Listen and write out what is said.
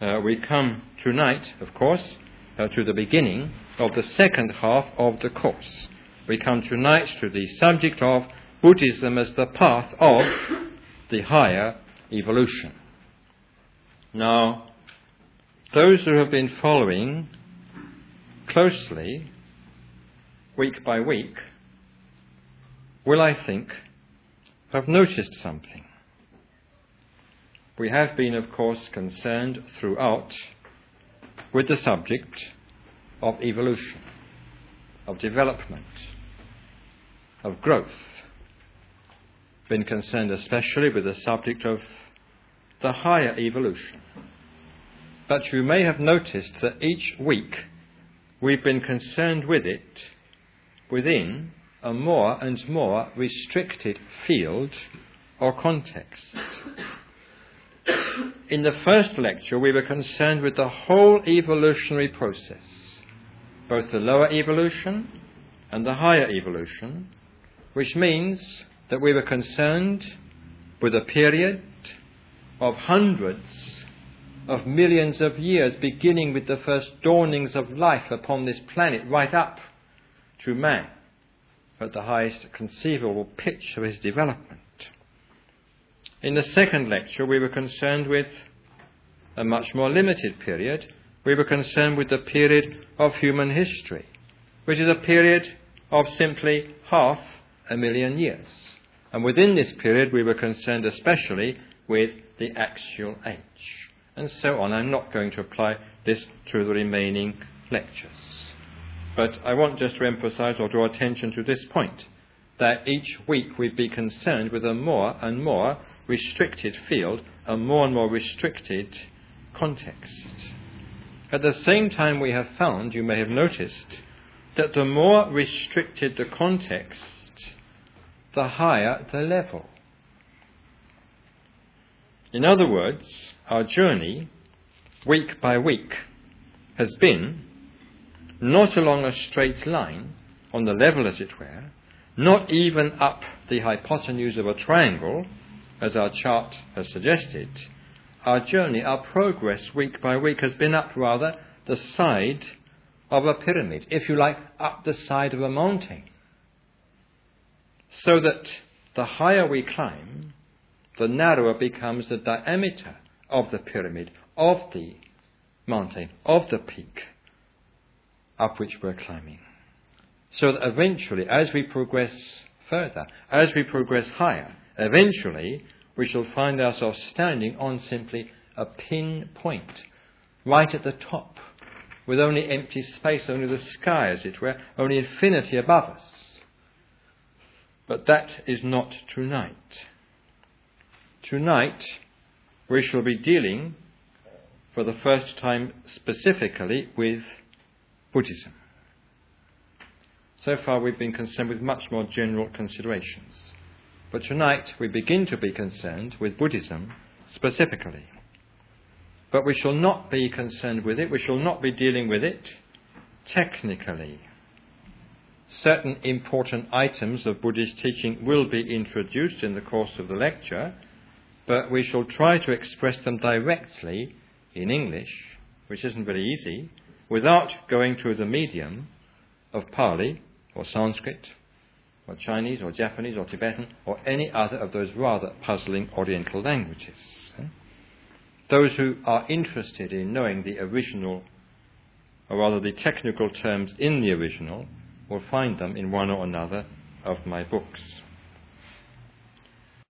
we come tonight, of course, to the beginning of the second half of the course. We come tonight to the subject of Buddhism as the path of the higher evolution. Now, those who have been following closely, week by week, will, I think, have noticed something. We have been, of course, concerned throughout with the subject of evolution, of development, of growth. Been concerned especially with the subject of the higher evolution. But you may have noticed that each week we've been concerned with it within a more and more restricted field or context. In the first lecture, we were concerned with the whole evolutionary process, both the lower evolution and the higher evolution, which means that we were concerned with a period of hundreds of millions of years, beginning with the first dawnings of life upon this planet, right up to man, at the highest conceivable pitch of his development. In the second lecture, we were concerned with a much more limited period. We were concerned with the period of human history, which is a period of simply 500,000 years. And within this period, we were concerned especially with the actual age. And so on. I'm not going to apply this to the remaining lectures. But I want just to emphasize or draw attention to this point, that each week we'd be concerned with a more and more restricted field, a more and more restricted context. At the same time, we have found, you may have noticed, that the more restricted the context, the higher the level. In other words, our journey, week by week, has been not along a straight line, on the level as it were, not even up the hypotenuse of a triangle, as our chart has suggested. Our journey, our progress week by week has been up rather the side of a pyramid, if you like, up the side of a mountain. So that the higher we climb, the narrower becomes the diameter of the pyramid, of the mountain, of the peak up which we're climbing. So that eventually, as we progress further, as we progress higher, eventually we shall find ourselves standing on simply a pin point, right at the top, with only empty space, only the sky, as it were, only infinity above us. But that is not tonight. Tonight, we shall be dealing, for the first time specifically, with Buddhism. So far we've been concerned with much more general considerations. But tonight we begin to be concerned with Buddhism specifically. But we shall not be concerned with it, we shall not be dealing with it technically. Certain important items of Buddhist teaching will be introduced in the course of the lecture, but we shall try to express them directly in English, which isn't very easy, without going through the medium of Pali or Sanskrit or Chinese or Japanese or Tibetan or any other of those rather puzzling Oriental languages. Those who are interested in knowing the original, or rather the technical terms in the original, will find them in one or another of my books.